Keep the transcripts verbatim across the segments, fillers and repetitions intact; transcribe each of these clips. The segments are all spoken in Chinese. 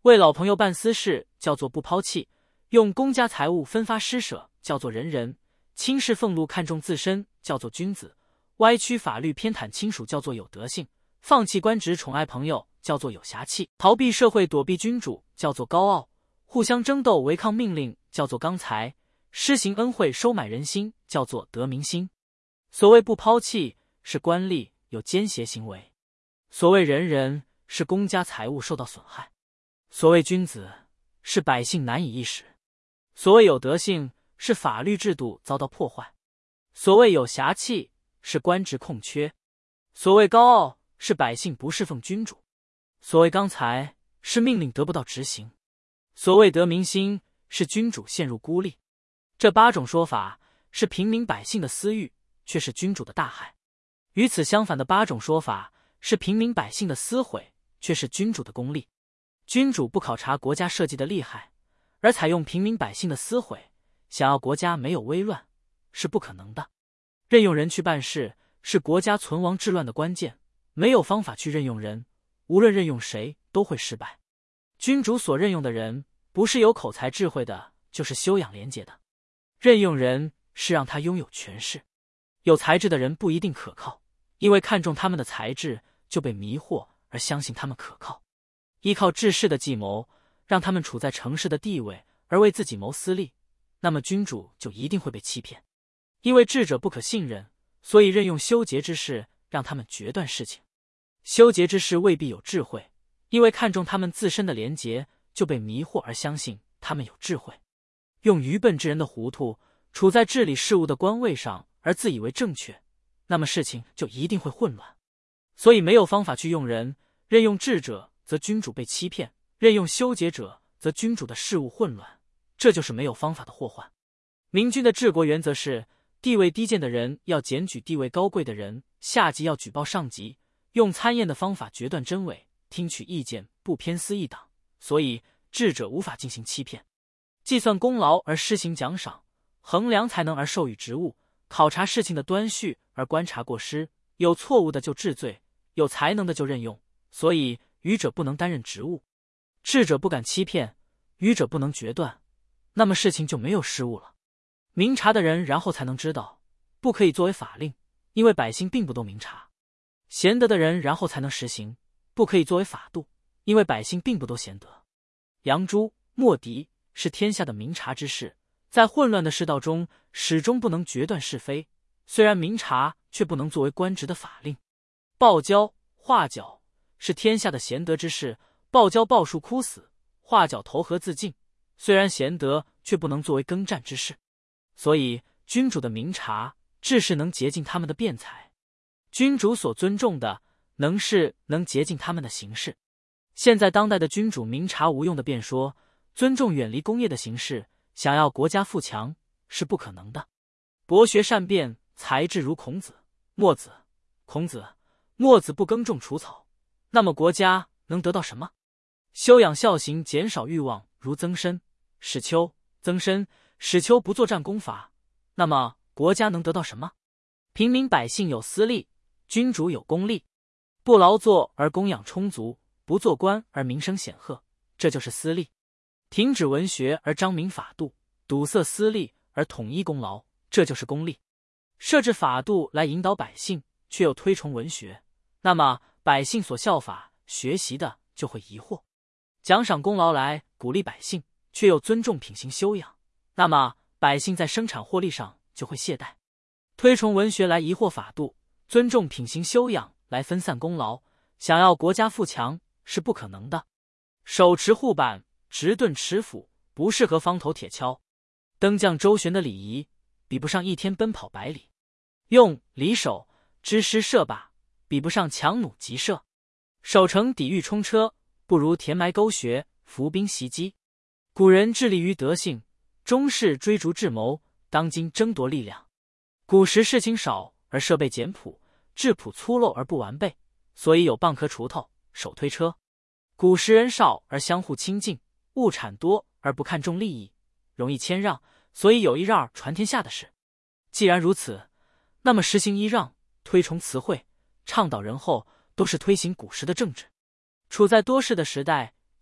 为老朋友办私事叫做不抛弃，用公家财物分发施舍叫做仁人，轻视俸禄看重自身叫做君子，歪曲法律偏袒亲属叫做有德性，放弃官职宠爱朋友叫做有侠气，逃避社会躲避君主叫做高傲，互相争斗违抗命令叫做刚才，施行恩惠收买人心叫做得民心。所谓不抛弃是官吏有奸邪行为，所谓仁人是公家财物受到损害，所谓君子是百姓难以一时，所谓有德性是法律制度遭到破坏，所谓有侠气是官职空缺，所谓高傲是百姓不侍奉君主，所谓刚才是命令得不到执行，所谓得民心是君主陷入孤立。这八种说法是平民百姓的私欲，却是君主的大害。与此相反的八种说法是平民百姓的私毁，却是君主的功利。君主不考察国家社稷的利害，而采用平民百姓的私毁，想要国家没有危乱是不可能的。任用人去办事是国家存亡治乱的关键，没有方法去任用人，无论任用谁都会失败。君主所任用的人不是有口才智慧的，就是修养廉洁的。任用人是让他拥有权势，有才智的人不一定可靠，因为看重他们的才智就被迷惑而相信他们可靠，依靠治世的计谋让他们处在成事的地位而为自己谋私利，那么君主就一定会被欺骗。因为智者不可信任，所以任用修节之士让他们决断事情。修节之士未必有智慧，因为看重他们自身的廉洁就被迷惑而相信他们有智慧。用愚笨之人的糊涂处在治理事务的官位上而自以为正确，那么事情就一定会混乱。所以没有方法去用人，任用智者则君主被欺骗，任用修节者则君主的事务混乱，这就是没有方法的祸患。明君的治国原则是，地位低贱的人要检举地位高贵的人，下级要举报上级，用参验的方法决断真伪，听取意见，不偏私一党，所以智者无法进行欺骗。计算功劳而施行奖赏，衡量才能而授予职务，考察事情的端绪而观察过失，有错误的就治罪，有才能的就任用，所以愚者不能担任职务。智者不敢欺骗，愚者不能决断，那么事情就没有失误了。明察的人然后才能知道不可以作为法令，因为百姓并不都明察。贤德的人然后才能实行不可以作为法度，因为百姓并不都贤德。杨朱、莫迪是天下的明察之士，在混乱的世道中始终不能决断是非，虽然明察却不能作为官职的法令。鲍交、华角是天下的贤德之士，鲍交抱树枯死，华角投河自尽，虽然贤德却不能作为耕战之士。所以君主的明察治士能竭尽他们的辩才，君主所尊重的能是能竭尽他们的行事。现在当代的君主明察无用的辩说，尊重远离工业的形式，想要国家富强是不可能的。博学善辩，才智如孔子、墨子。孔子、墨子不耕种除草，那么国家能得到什么？修养孝行，减少欲望，如曾参、史丘、曾参、史丘不作战功法，那么国家能得到什么？平民百姓有私利，君主有公利。不劳作而供养充足，不做官而名声显赫，这就是私利。停止文学而彰明法度，堵塞私利而统一功劳，这就是公利。设置法度来引导百姓，却又推崇文学，那么百姓所效法学习的就会疑惑。奖赏功劳来鼓励百姓，却又尊重品行修养，那么百姓在生产获利上就会懈怠。推崇文学来疑惑法度，尊重品行修养来分散功劳，想要国家富强是不可能的。手持护板，直盾持斧，不适合方头铁锹。登将周旋的礼仪，比不上一天奔跑百里。用匕首支师射靶，比不上强弩急射。守城抵御冲车，不如填埋沟穴，伏兵袭击。古人致力于德性，中世追逐智谋，当今争夺力量。古时事情少而设备简朴，质朴粗陋而不完备，所以有蚌壳锄头、手推车。古时人少而相互亲近，物产多而不看重利益，容易谦让，所以有一让而传天下的事。既然如此，那么实行揖让，推崇词汇，倡导仁厚，都是推行古时的政治。处在多事的时代，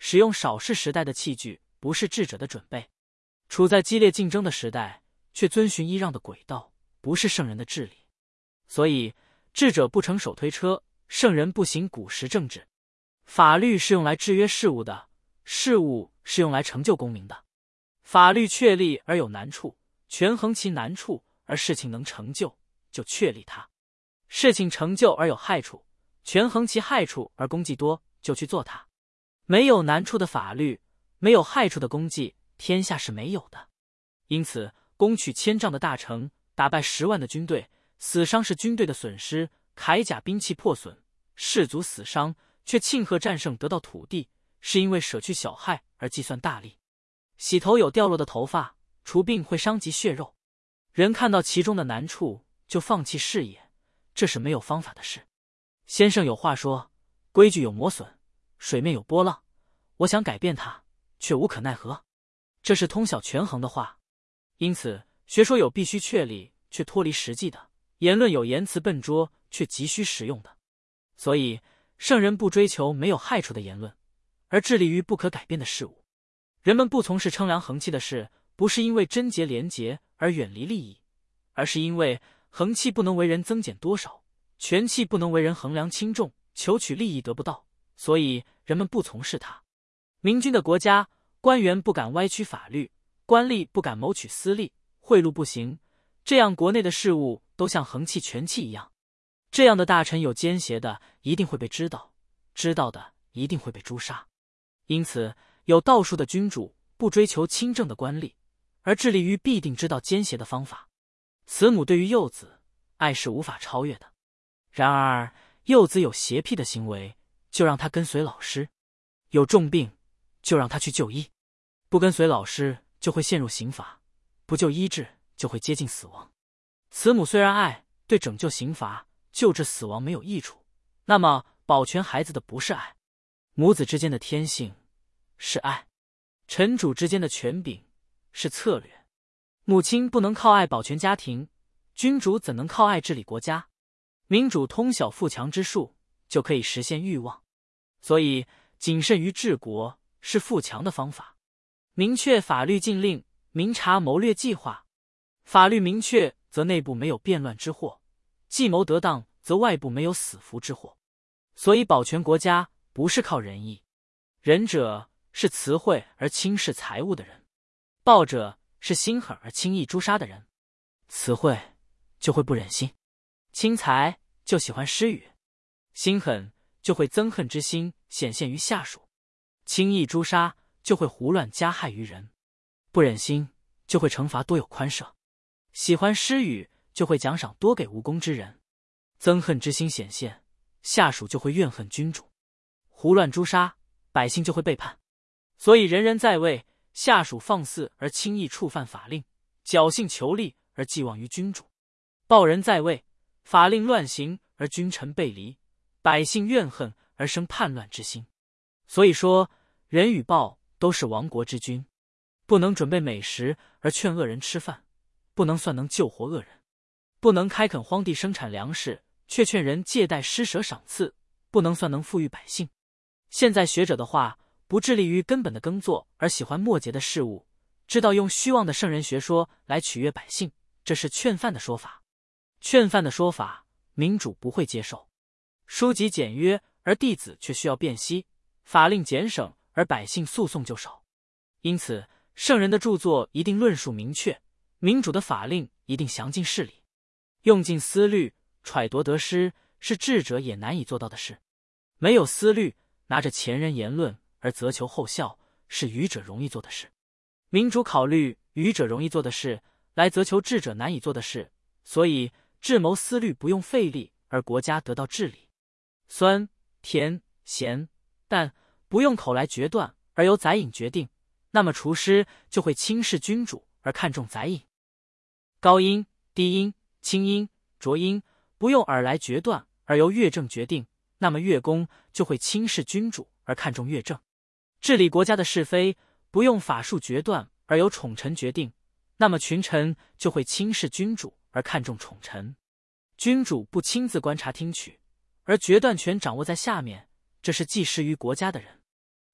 使用少是时代的器具，不是智者的准备。处在激烈竞争的时代，却遵循揖让的轨道，不是圣人的治理。所以，智者不乘手推车，圣人不行古时政治。法律是用来制约事物的，事物是用来成就公民的。法律确立而有难处，权衡其难处而事情能成就，就确立它；事情成就而有害处，权衡其害处而功绩多，就去做它。没有难处的法律，没有害处的功绩，天下是没有的。因此，攻取千丈的大城，打败十万的军队，死伤是军队的损失，铠甲兵器破损，士卒死伤，却庆贺战胜得到土地，是因为舍去小害而计算大利。洗头有掉落的头发，除病会伤及血肉。人看到其中的难处，就放弃视野，这是没有方法的事。先生有话说，规矩有磨损，水面有波浪，我想改变它，却无可奈何。这是通晓权衡的话。因此，学说有必须确立却脱离实际的，言论有言辞笨拙却急需实用的。所以，圣人不追求没有害处的言论，而致力于不可改变的事物。人们不从事称量衡器的事，不是因为贞洁廉洁而远离利益，而是因为衡器不能为人增减多少，权器不能为人衡量轻重，求取利益得不到，所以人们不从事它。明君的国家，官员不敢歪曲法律，官吏不敢谋取私利，贿赂不行，这样国内的事物都像衡器权器一样。这样的大臣有奸邪的，一定会被知道，知道的一定会被诛杀。因此，有道术的君主不追求清正的官吏，而致力于必定知道奸邪的方法。慈母对于幼子，爱是无法超越的。然而，幼子有邪僻的行为，就让他跟随老师；有重病，就让他去就医。不跟随老师，就会陷入刑罚；不就医治，就会接近死亡。慈母虽然爱，对拯救刑罚、救治死亡没有益处，那么保全孩子的不是爱。母子之间的天性是爱，臣主之间的权柄是策略。母亲不能靠爱保全家庭，君主怎能靠爱治理国家？民主通晓富强之术，就可以实现欲望。所以，谨慎于治国是富强的方法。明确法律禁令，明察谋略计划。法律明确，则内部没有变乱之祸；计谋得当，则外部没有死符之祸。所以，保全国家不是靠仁义。仁者是慈惠而轻视财物的人，暴者是心狠而轻易诛杀的人。慈惠就会不忍心，轻财就喜欢施予，心狠就会憎恨之心显现于下属，轻易诛杀就会胡乱加害于人，不忍心就会惩罚多有宽赦，喜欢施予就会奖赏多给无功之人，憎恨之心显现，下属就会怨恨君主，胡乱诛杀，百姓就会背叛。所以人人在位，下属放肆而轻易触犯法令，侥幸求利而寄望于君主；暴人在位，法令乱行而君臣背离，百姓怨恨而生叛乱之心。所以说，仁与暴都是亡国之君。不能准备美食而劝恶人吃饭，不能算能救活恶人；不能开垦荒地生产粮食，却劝人借贷施舍赏赐，不能算能富裕百姓。现在学者的话，不致力于根本的耕作，而喜欢末节的事物，知道用虚妄的圣人学说来取悦百姓，这是劝犯的说法。劝犯的说法，民主不会接受。书籍简约，而弟子却需要辨析；法令简省，而百姓诉讼就少。因此，圣人的著作一定论述明确，民主的法令一定详尽事理。用尽思虑，揣度得失，是智者也难以做到的事。没有思虑，拿着前人言论而责求后效，是愚者容易做的事。民主考虑愚者容易做的事，来责求智者难以做的事，所以智谋思虑不用费力，而国家得到治理。酸、甜、咸、淡不用口来决断，而由宰饮决定，那么厨师就会轻视君主而看重宰饮。高音、低音、轻音、浊音不用耳来决断，而由乐正决定，那么乐工就会轻视君主而看重乐正。治理国家的是非不用法术决断，而由宠臣决定，那么群臣就会轻视君主而看重宠臣。君主不亲自观察听取，而决断权掌握在下面，这是既失于国家的人。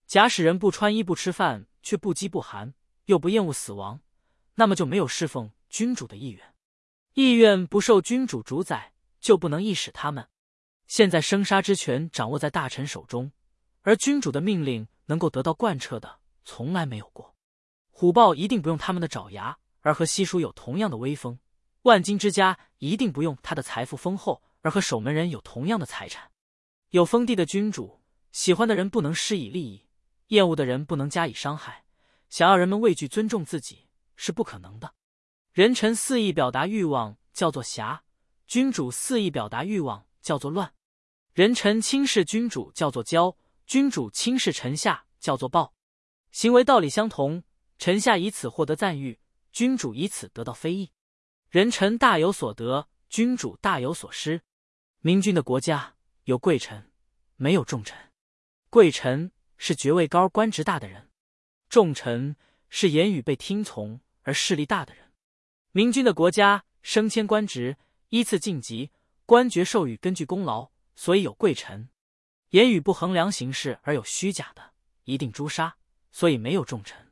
假使人不穿衣不吃饭，却不饥不寒，又不厌恶死亡，那么就没有侍奉君主的意愿。意愿不受君主主宰，就不能役使他们。现在生杀之权掌握在大臣手中，而君主的命令能够得到贯彻的，从来没有过。虎豹一定不用他们的爪牙，而和西蜀有同样的威风；万金之家一定不用他的财富丰厚，而和守门人有同样的财产。有封地的君主，喜欢的人不能施以利益，厌恶的人不能加以伤害，想要人们畏惧尊重自己是不可能的。人臣肆意表达欲望叫做侠，君主肆意表达欲望叫做乱。人臣轻视君主叫做骄，君主轻视臣下叫做暴。行为道理相同，臣下以此获得赞誉，君主以此得到非议。人臣大有所得，君主大有所失。明君的国家有贵臣，没有重臣。贵臣是爵位高官职大的人，重臣是言语被听从而势力大的人。明君的国家升迁官职依次晋级，官爵授予根据功劳，所以有贵臣。言语不衡量形势而有虚假的，一定诛杀，所以没有重臣。